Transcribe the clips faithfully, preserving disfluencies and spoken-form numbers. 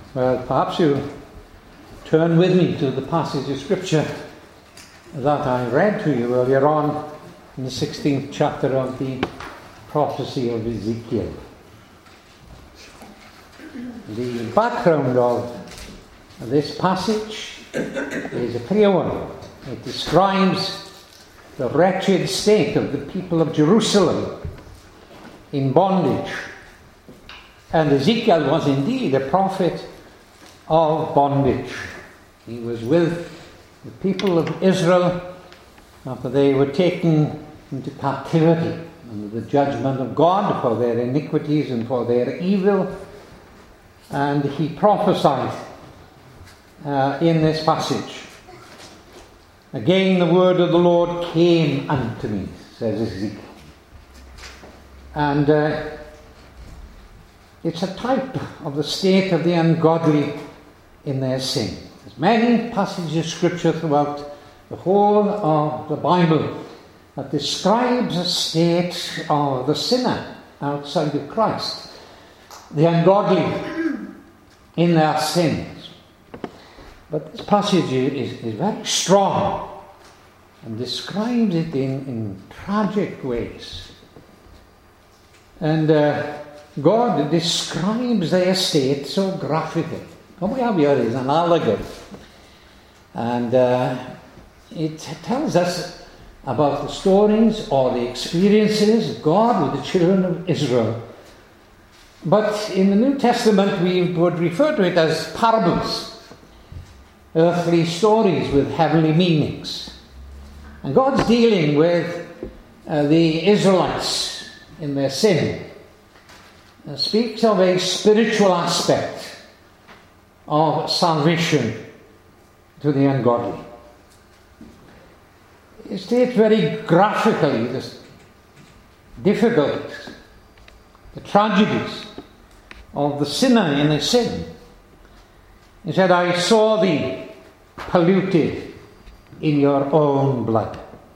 Well, perhaps you turn with me to the passage of Scripture that I read to you earlier on in the sixteenth chapter of the prophecy of Ezekiel. The background of this passage is a clear one. It describes the wretched state of the people of Jerusalem in bondage. And Ezekiel was indeed a prophet of bondage. He was with the people of Israel after they were taken into captivity under the judgment of God for their iniquities and for their evil. And he prophesied uh, in this passage. Again the word of the Lord came unto me, says Ezekiel. And uh, it's a type of the state of the ungodly in their sin. There's many passages of Scripture throughout the whole of the Bible that describes a state of the sinner outside of Christ, the ungodly in their sins. But this passage is, is very strong and describes it in, in tragic ways. And uh, God describes their state so graphically. What we have here is an allegory. And uh, it tells us about the stories or the experiences of God with the children of Israel. But in the New Testament we would refer to it as parables, earthly stories with heavenly meanings. And God's dealing with uh, the Israelites in their sin. It speaks of a spiritual aspect of salvation to the ungodly. It states very graphically the difficulties, the tragedies of the sinner in his sin. He said, I saw thee polluted in your own blood.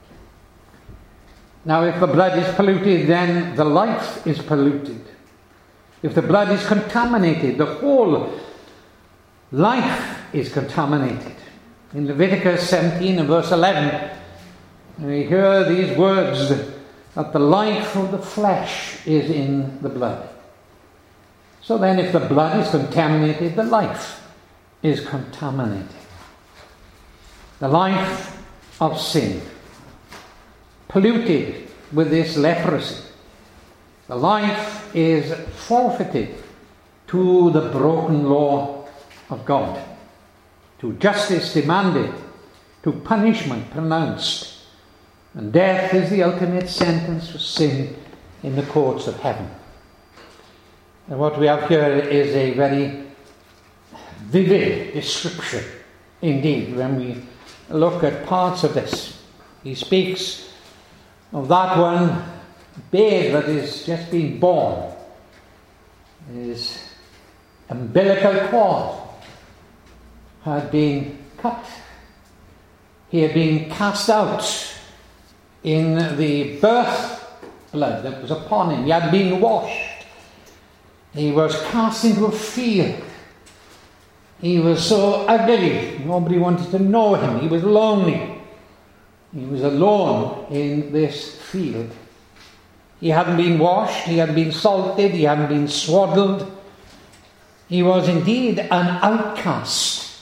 Now, if the blood is polluted, then the life is polluted. If the blood is contaminated, the whole life is contaminated. In Leviticus seventeen and verse eleven, we hear these words that the life of the flesh is in the blood. So then, if the blood is contaminated, the life is contaminated. The life of sin, polluted with this leprosy. The life is forfeited to the broken law of God, to justice demanded, to punishment pronounced, and death is the ultimate sentence for sin in the courts of heaven. And what we have here is a very vivid description indeed when we look at parts of this. He speaks of that one babe that is just being born. His umbilical cord had been cut. He had been cast out in the birth blood that was upon him. He had been washed. He was cast into a field. He was so ugly, nobody wanted to know him. He was lonely. He was alone in this field. He hadn't been washed, he hadn't been salted, he hadn't been swaddled. He was indeed an outcast.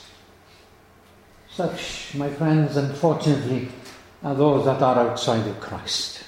Such, my friends, unfortunately, are those that are outside of Christ.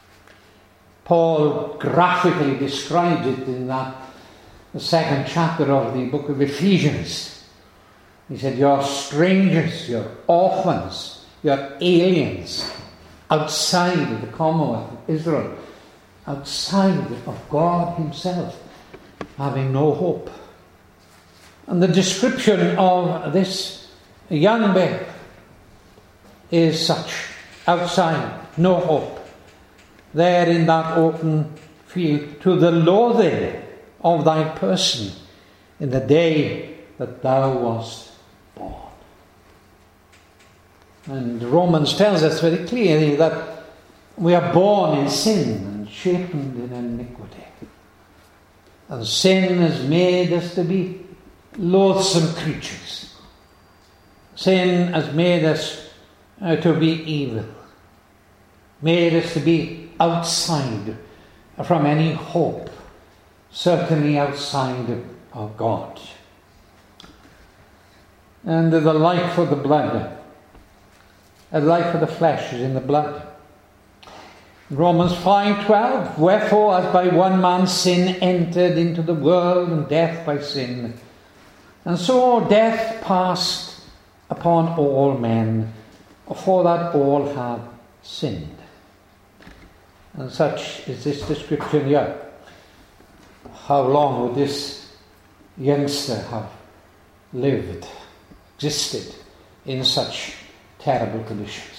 Paul graphically describes it in that the second chapter of the book of Ephesians. He said, you're strangers, you're orphans, you're aliens, outside of the commonwealth of Israel, outside of God himself, having no hope. And the description of this young babe is such: outside, no hope, there in that open field, to the loathing of thy person in the day that thou wast born. And Romans tells us very clearly that we are born in sin and shapen in iniquity. And sin has made us to be loathsome creatures. Sin has made us uh, to be evil, made us to be outside from any hope, certainly outside of God. And the life of the blood, the life of the flesh is in the blood. Romans five twelve, wherefore as by one man sin entered into the world, and death by sin, and so death passed upon all men, for that all have sinned. And such is this description here. How long would this youngster have lived, existed in such terrible conditions?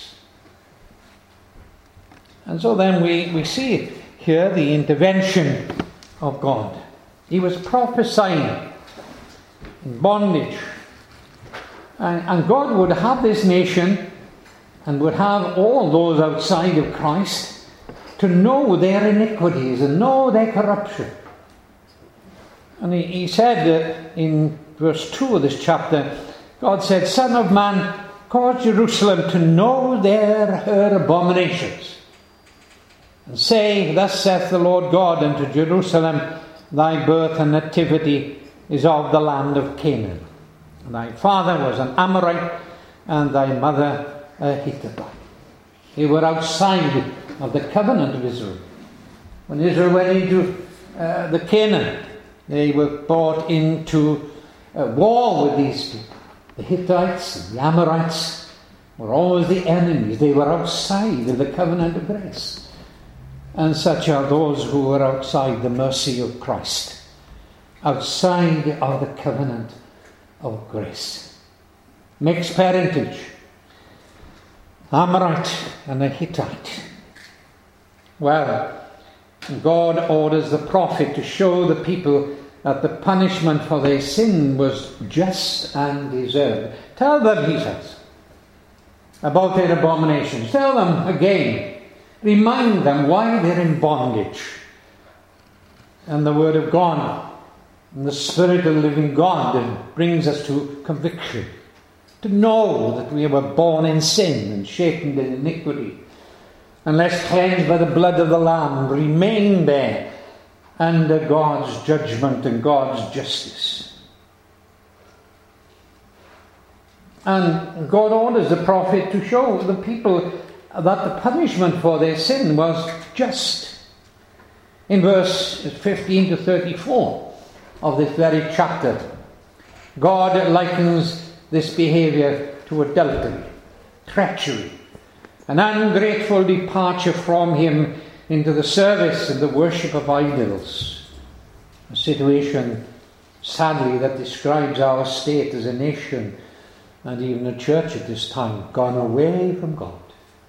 And so then we, we see here the intervention of God. He was prophesying in bondage. And, and God would have this nation and would have all those outside of Christ to know their iniquities and know their corruption. And he, he said uh, in verse two of this chapter, God said, Son of man, cause Jerusalem to know their her abominations. And say, thus saith the Lord God unto Jerusalem, thy birth and nativity is of the land of Canaan. And thy father was an Amorite, and thy mother a Hittite. They were outside of the covenant of Israel. When Israel went into uh, the Canaan, they were brought into uh, war with these people. The Hittites and the Amorites were always the enemies. They were outside of the covenant of grace. And such are those who were outside the mercy of Christ, outside of the covenant of grace. Mixed parentage, Amorite and a Hittite. Well, God orders the prophet to show the people that the punishment for their sin was just and deserved. Tell them, he says, about their abominations. Tell them again. Remind them why they're in bondage. And the Word of God and the Spirit of the living God brings us to conviction. To know that we were born in sin and shapen in iniquity. Unless cleansed by the blood of the Lamb, remain there under God's judgment and God's justice. And God orders the prophet to show the people that the punishment for their sin was just. In verse fifteen to thirty-four of this very chapter, God likens this behavior to adultery, treachery, an ungrateful departure from Him into the service and the worship of idols. A situation, sadly, that describes our state as a nation and even a church at this time, gone away from God.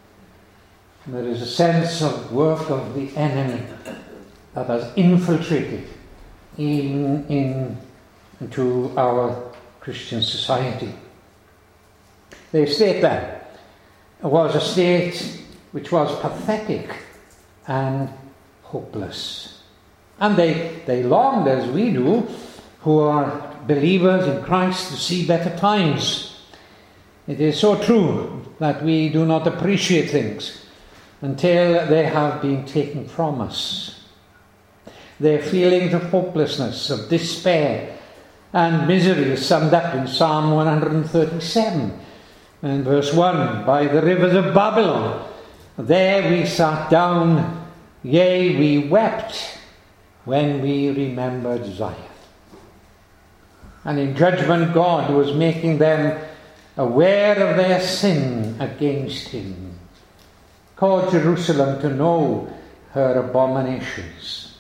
And there is a sense of work of the enemy that has infiltrated in, in, into our Christian society. Their state then was a state which was pathetic and hopeless. And they, they longed, as we do, who are believers in Christ, to see better times. It is so true that we do not appreciate things until they have been taken from us. Their feelings of hopelessness, of despair and misery is summed up in Psalm one thirty-seven and verse one. By the rivers of Babylon, there we sat down, yea, we wept when we remembered Zion. And in judgment, God was making them aware of their sin against Him. Called Jerusalem to know her abominations.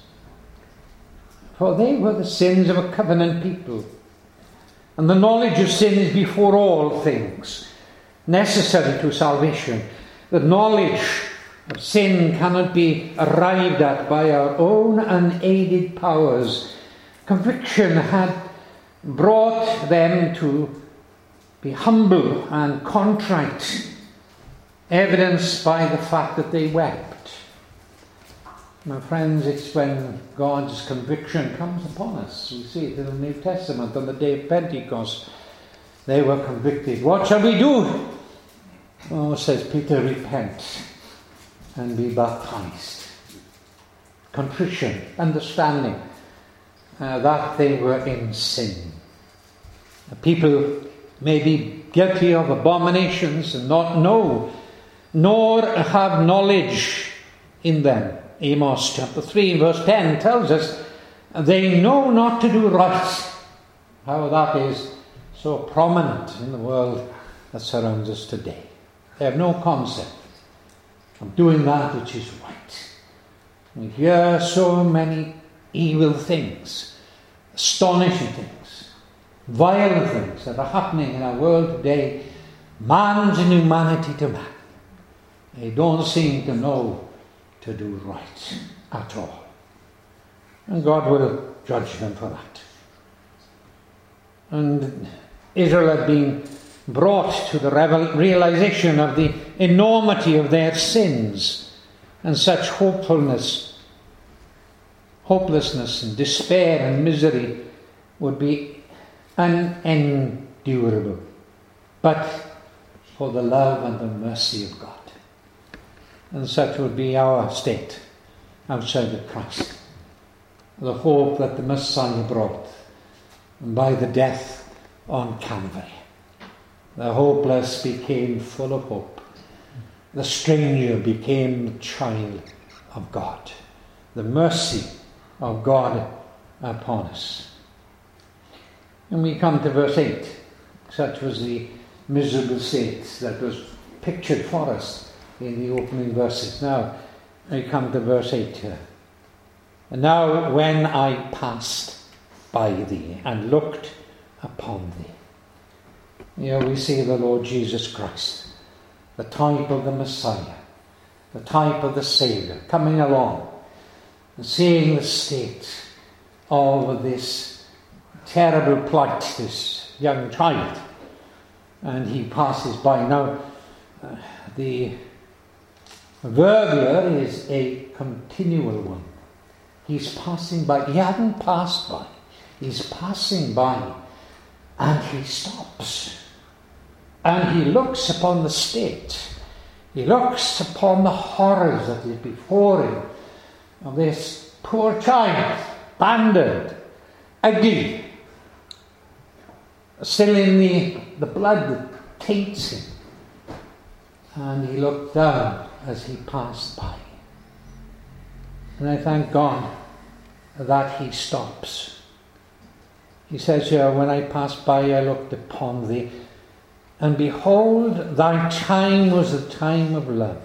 For they were the sins of a covenant people. And the knowledge of sin is before all things necessary to salvation. The knowledge of sin cannot be arrived at by our own unaided powers. Conviction had brought them to be humble and contrite, evidenced by the fact that they wept. My friends, it's when God's conviction comes upon us. We see it in the New Testament on the day of Pentecost. They were convicted. What shall we do? Oh, says Peter, repent and be baptized. Contrition, understanding uh, that they were in sin. The people may be guilty of abominations and not know, nor have knowledge in them. Amos chapter three verse ten tells us, they know not to do right. How that is so prominent in the world that surrounds us today. They have no concept of doing that which is right. We hear so many evil things, astonishing things, violent things that are happening in our world today. Man's inhumanity to man. They don't seem to know to do right at all. And God will judge them for that. And Israel had been brought to the realization of the enormity of their sins, and such hopefulness, hopelessness and despair and misery would be unendurable, but for the love and the mercy of God. And such would be our state outside of Christ. The hope that the Messiah brought, and by the death on Calvary, the hopeless became full of hope. The stranger became the child of God. The mercy of God upon us. And we come to verse eight. Such was the miserable state that was pictured for us in the opening verses. Now we come to verse eight here. And now when I passed by thee and looked upon thee. Here we see the Lord Jesus Christ, the type of the Messiah, the type of the Saviour, coming along and seeing the state of this terrible plight, this young child. And he passes by. Now, uh, the verb here is a continual one. He's passing by. He hadn't passed by. He's passing by, and he stops. And he looks upon the state. He looks upon the horrors that is before him of this poor child, abandoned, ugly, still in the, the blood that taints him. And he looked down as he passed by. And I thank God that he stops. He says here, when I passed by, I looked upon thee, and behold, thy time was the time of love.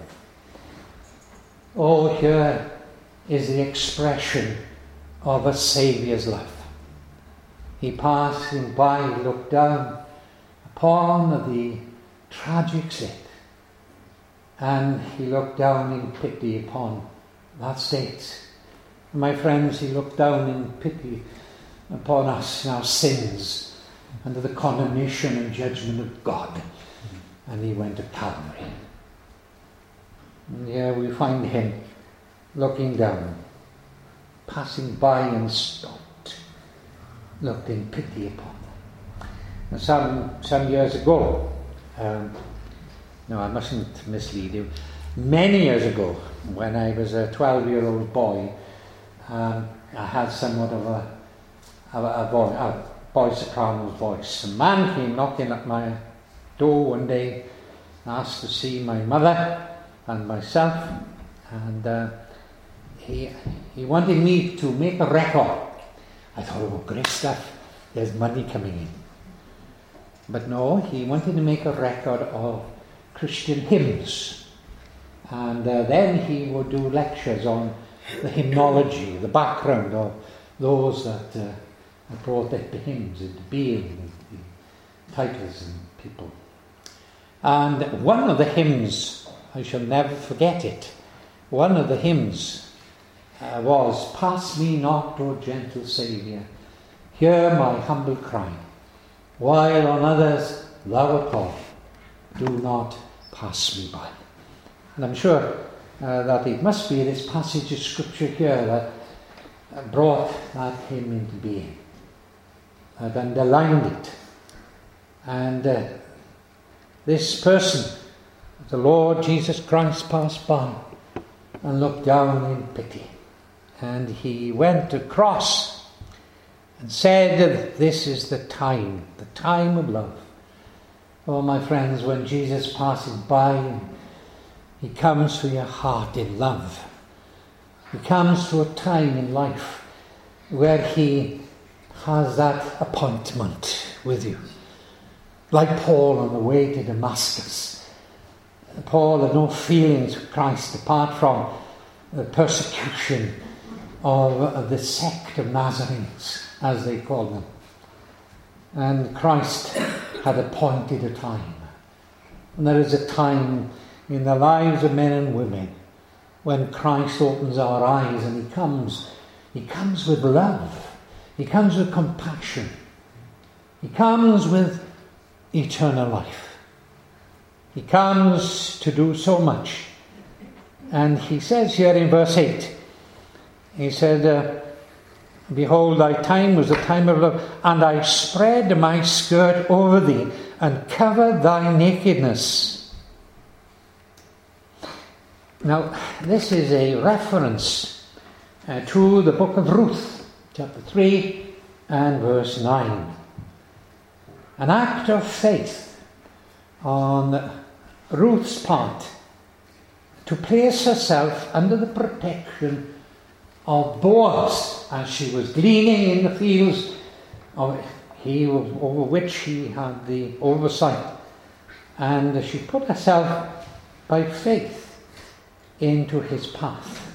Oh, here is the expression of a Saviour's love. He passing by, he looked down upon the tragic state, and he looked down in pity upon that state. My friends, he looked down in pity upon us and our sins, under the condemnation and judgment of God. And he went to Calvary. And here we find him looking down, passing by and stopped, looked in pity upon them. And some, some years ago, um, no, I mustn't mislead you, many years ago, when I was a twelve-year-old boy, um, I had somewhat of a, a, a boy, a boy soprano's voice. A man came knocking at my door one day, asked to see my mother and myself, and uh, he he wanted me to make a record. I thought, oh, great stuff, there's money coming in. But no, he wanted to make a record of Christian hymns, and uh, then he would do lectures on the hymnology, the background of those that uh, brought the hymns into being, the titles and people. And one of the hymns, I shall never forget it, one of the hymns uh, was, Pass me not, O gentle Saviour, hear my humble cry, while on others thou art called, do not pass me by. And I'm sure uh, that it must be this passage of Scripture here that uh, brought that hymn into being, that underlined it. And uh, this person, the Lord Jesus Christ, passed by and looked down in pity. And he went across and said, this is the time, the time of love. Oh, my friends, when Jesus passes by, he comes to your heart in love. He comes to a time in life where he has that appointment with you. Like Paul on the way to Damascus. Paul had no feelings of Christ apart from the persecution of, of the sect of Nazarenes, as they call them. And Christ had appointed a time. And there is a time in the lives of men and women when Christ opens our eyes and he comes. He comes with love. He comes with compassion. He comes with eternal life. He comes to do so much. And he says here in verse eight, he said, uh, behold, thy time was the time of love, and I spread my skirt over thee, and covered thy nakedness. Now, this is a reference uh, to the book of Ruth, chapter three and verse nine. An act of faith on Ruth's part to place herself under the protection of Boaz as she was gleaning in the fields of he over which he had the oversight, and she put herself by faith into his path.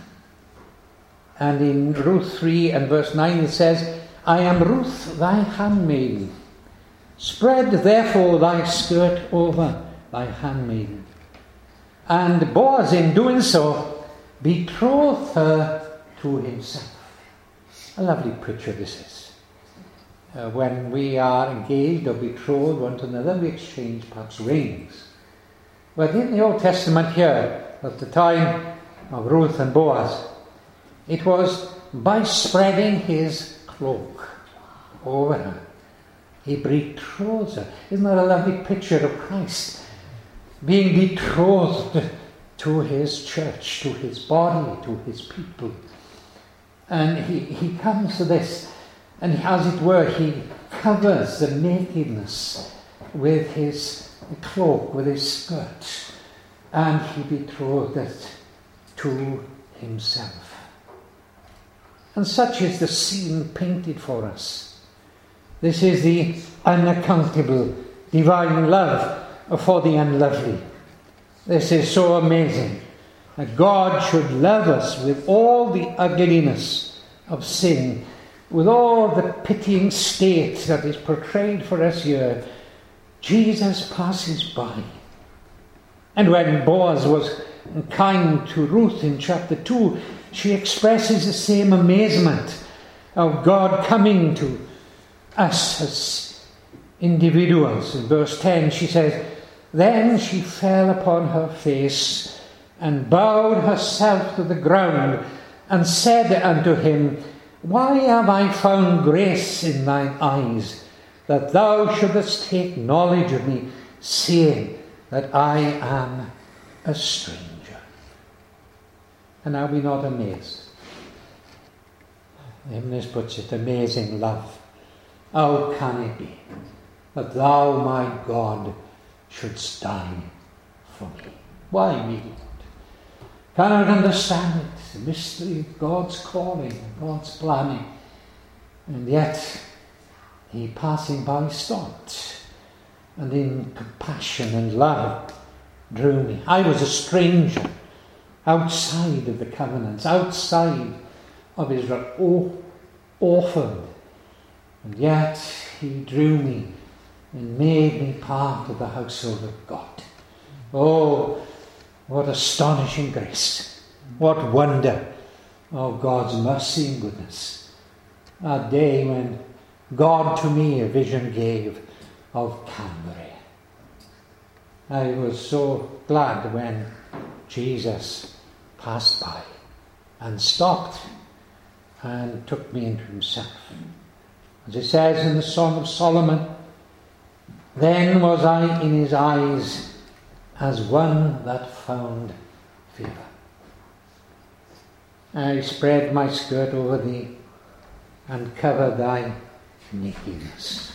And in Ruth three and verse nine it says, I am Ruth thy handmaiden, spread therefore thy skirt over thy handmaiden. And Boaz in doing so betrothed her to himself. A lovely picture this is. Uh, when we are engaged or betrothed one to another, we exchange perhaps rings. But in the Old Testament here, at the time of Ruth and Boaz, it was by spreading his cloak over her. He betrothed her. Isn't that a lovely picture of Christ? Being betrothed to his church, to his body, to his people. And he, he comes to this, and as it were, he covers the nakedness with his cloak, with his skirt, and he betrothed it to himself. And such is the scene painted for us. This is the unaccountable divine love for the unlovely. This is so amazing. That God should love us with all the ugliness of sin, with all the pitying state that is portrayed for us here. Jesus passes by. And when Boaz was kind to Ruth in chapter two, she expresses the same amazement of God coming to us as individuals. In verse ten she says, then she fell upon her face and bowed herself to the ground, and said unto him, why have I found grace in thine eyes, that thou shouldest take knowledge of me, seeing that I am a stranger? And are we not amazed? The hymnist puts it, amazing love. How can it be that thou, my God, shouldst die for me? Why me? Cannot understand it, the mystery of God's calling, God's planning. And yet, he passing by stopped, and in compassion and love drew me. I was a stranger, outside of the covenants, outside of Israel, oh, orphaned. And yet, he drew me and made me part of the household of God. Oh, what astonishing grace. What wonder of God's mercy and goodness. A day when God to me a vision gave of Calvary. I was so glad when Jesus passed by and stopped and took me into himself. As it says in the Song of Solomon, then was I in his eyes as one that found favour. I spread my skirt over thee and covered thy nakedness.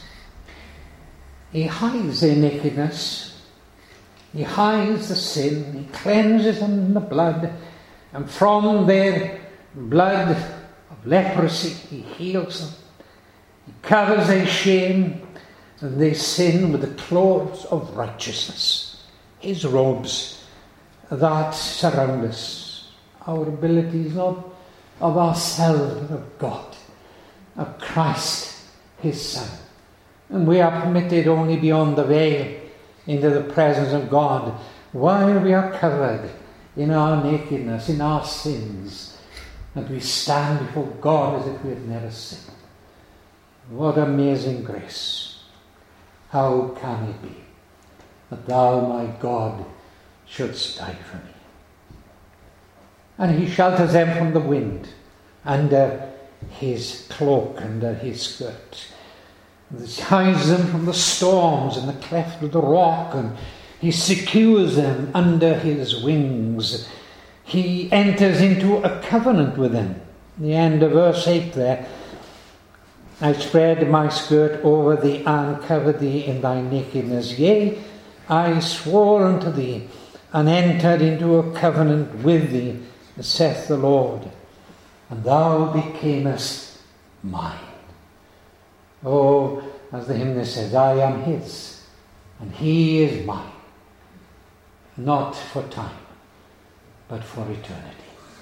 He hides their nakedness. He hides the sin. He cleanses them in the blood. And from their blood of leprosy, he heals them. He covers their shame and their sin with the clothes of righteousness. His robes that surround us. Our ability is not of ourselves, but of God, of Christ, his Son. And we are permitted only beyond the veil into the presence of God while we are covered in our nakedness, in our sins, and we stand before God as if we had never sinned. What amazing grace. How can it be that thou, my God, shouldst die for me? And he shelters them from the wind under his cloak, under his skirt. He hides them from the storms in the cleft of the rock, and he secures them under his wings. He enters into a covenant with them. The end of verse eight there. I spread my skirt over thee and covered thee in thy nakedness. Yea, I swore unto thee and entered into a covenant with thee, saith the Lord, and thou becamest mine. Oh, as the hymn says, I am his, and he is mine, not for time, but for eternity.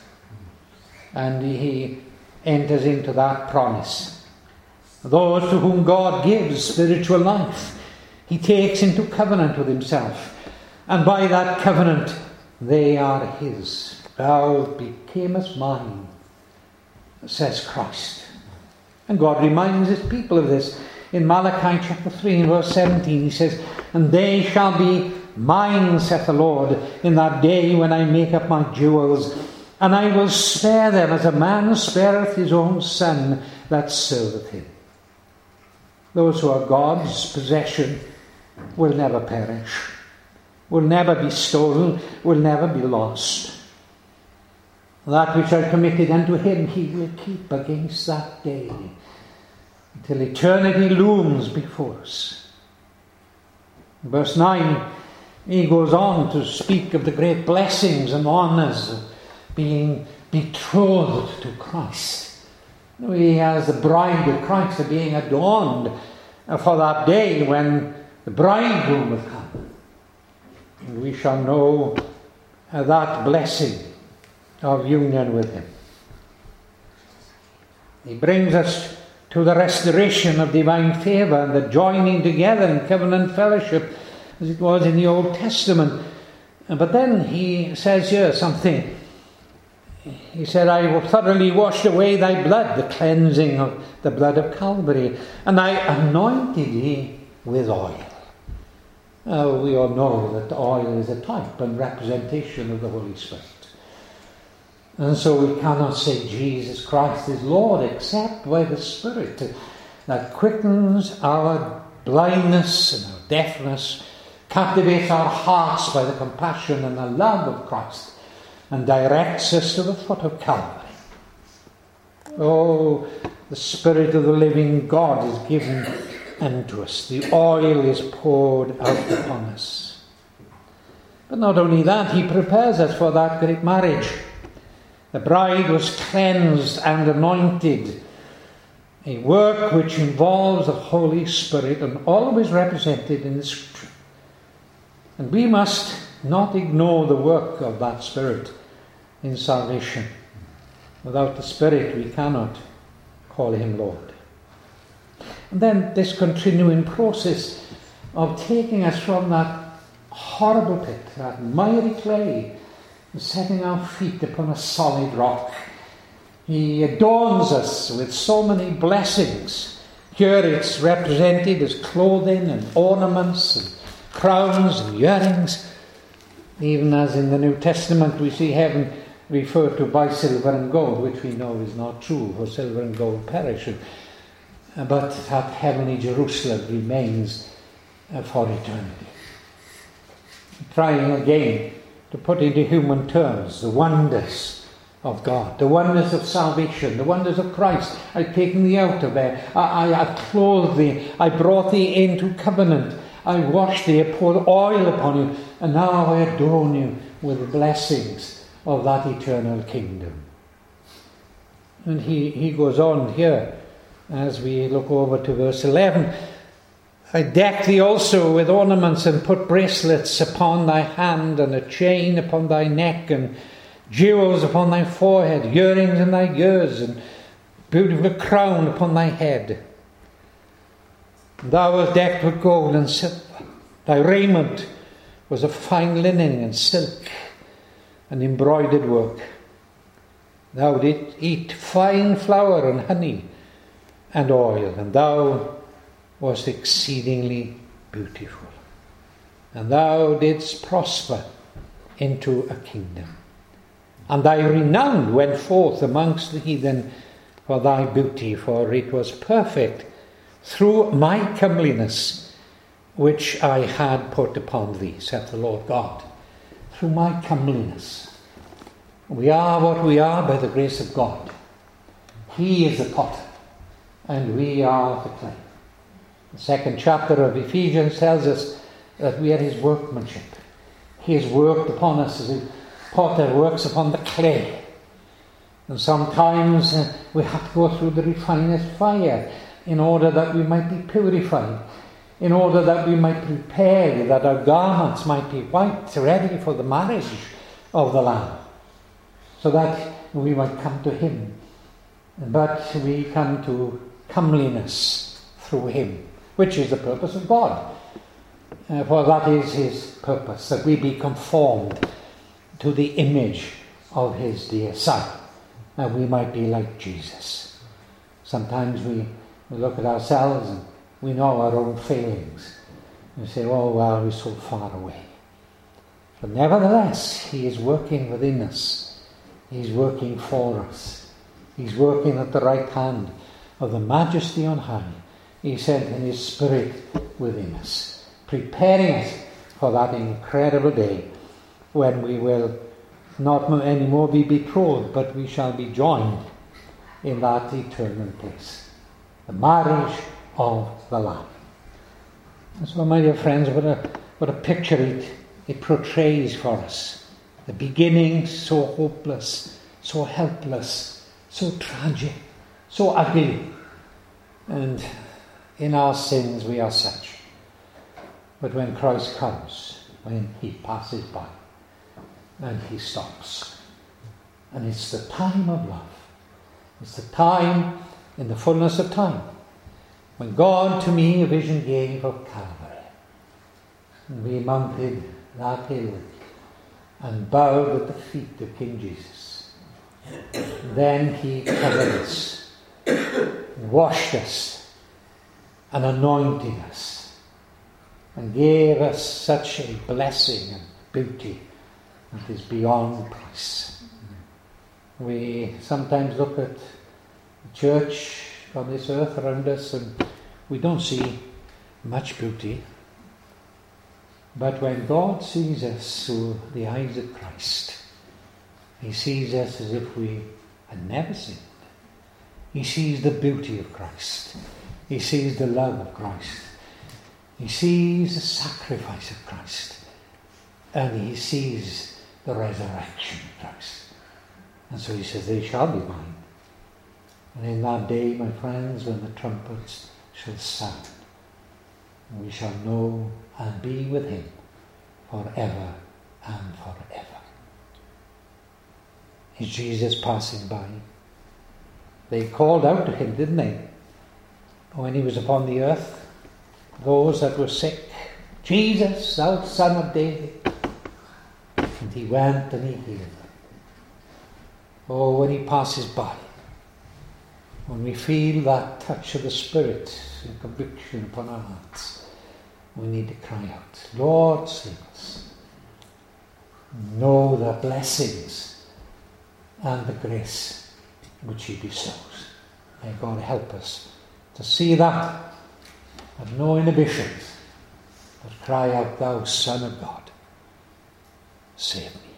And he enters into that promise. Those to whom God gives spiritual life, he takes into covenant with himself, and by that covenant they are his. Thou becamest mine, says Christ. And God reminds his people of this. In Malachi chapter three and verse seventeen, he says, and they shall be mine, saith the Lord, in that day when I make up my jewels, and I will spare them as a man spareth his own son that serveth him. Those who are God's possession will never perish, will never be stolen, will never be lost. That which are committed unto him, he will keep against that day, until eternity looms before us. In verse nine, he goes on to speak of the great blessings and honours of being betrothed to Christ. We, as the bride of Christ, are being adorned for that day when the bridegroom will come. And we shall know that blessing of union with him. He brings us to the restoration of divine favour and the joining together in covenant fellowship as it was in the Old Testament. But then he says here something. He said, I will thoroughly wash away thy blood, the cleansing of the blood of Calvary, and I anointed thee with oil. Uh, we all know that oil is a type and representation of the Holy Spirit. And so we cannot say Jesus Christ is Lord except by the Spirit that quickens our blindness and our deafness, captivates our hearts by the compassion and the love of Christ, and directs us to the foot of Calvary. Oh, the Spirit of the living God is given unto us. The oil is poured out upon us. But not only that, he prepares us for that great marriage. The bride was cleansed and anointed, a work which involves the Holy Spirit and always represented in the Scripture. And we must not ignore the work of that Spirit in salvation. Without the Spirit we cannot call him Lord. And then this continuing process of taking us from that horrible pit, that miry clay, and setting our feet upon a solid rock. He adorns us with so many blessings. Here it's represented as clothing and ornaments and crowns and earrings. Even as in the New Testament we see heaven referred to by silver and gold, which we know is not true, for silver and gold perish. But that heavenly Jerusalem remains for eternity. Trying again to put into human terms the wonders of God, the wonders of salvation, the wonders of Christ. I've taken thee out of there. I, I have clothed thee. I brought thee into covenant. I washed thee. I poured oil upon you. And now I adorn you with the blessings of that eternal kingdom. And he, he goes on here as we look over to verse eleven. I deck thee also with ornaments and put bracelets upon thy hand and a chain upon thy neck and jewels upon thy forehead, earrings in thy ears and beautiful crown upon thy head. Thou wast decked with gold and silver. Thy raiment was of fine linen and silk and embroidered work. Thou didst eat fine flour and honey and oil, and thou was exceedingly beautiful. And thou didst prosper into a kingdom. And thy renown went forth amongst the heathen for thy beauty, for it was perfect through my comeliness, which I had put upon thee, saith the Lord God. Through my comeliness. We are what we are by the grace of God. He is the potter, and we are the clay. The second chapter of Ephesians tells us that we are his workmanship. He has worked upon us as a potter works upon the clay. And sometimes uh, we have to go through the refiner's fire in order that we might be purified, in order that we might prepare, that our garments might be white, ready for the marriage of the Lamb, so that we might come to him. But we come to comeliness through him, which is the purpose of God. Uh, for that is his purpose, that we be conformed to the image of his dear Son, that we might be like Jesus. Sometimes we, we look at ourselves and we know our own failings. And say, oh, well, we're so far away. But nevertheless, he is working within us. He's working for us. He's working at the right hand of the Majesty on high. He sent in his Spirit within us, preparing us for that incredible day when we will not anymore be betrothed, but we shall be joined in that eternal place, the marriage of the Lamb. And so, my dear friends, what a, what a picture it, it portrays for us. The beginning so hopeless, so helpless, so tragic, so ugly. And in our sins we are such. But when Christ comes, when he passes by, and he stops. And it's the time of love. It's the time, in the fullness of time, when God to me a vision gave of Calvary. And we mounted that hill and bowed at the feet of King Jesus. Then he covered us, washed us, and anointed us, and gave us such a blessing and beauty that is beyond price. We sometimes look at the church on this earth around us and we don't see much beauty. But when God sees us through the eyes of Christ, he sees us as if we had never sinned. He sees the beauty of Christ. He sees the love of Christ. He sees the sacrifice of Christ. And he sees the resurrection of Christ. And so he says, they shall be mine. And in that day, my friends, when the trumpets shall sound, we shall know and be with him forever and forever. Is Jesus passing by? They called out to him, didn't they? When he was upon the earth, those that were sick, Jesus, thou Son of David. And he went and he healed them. Oh, when he passes by, when we feel that touch of the Spirit and conviction upon our hearts, we need to cry out, Lord, save us. Know the blessings and the grace which he bestows. May God help us to see that, and no inhibitions, but cry out, Thou Son of God, save me.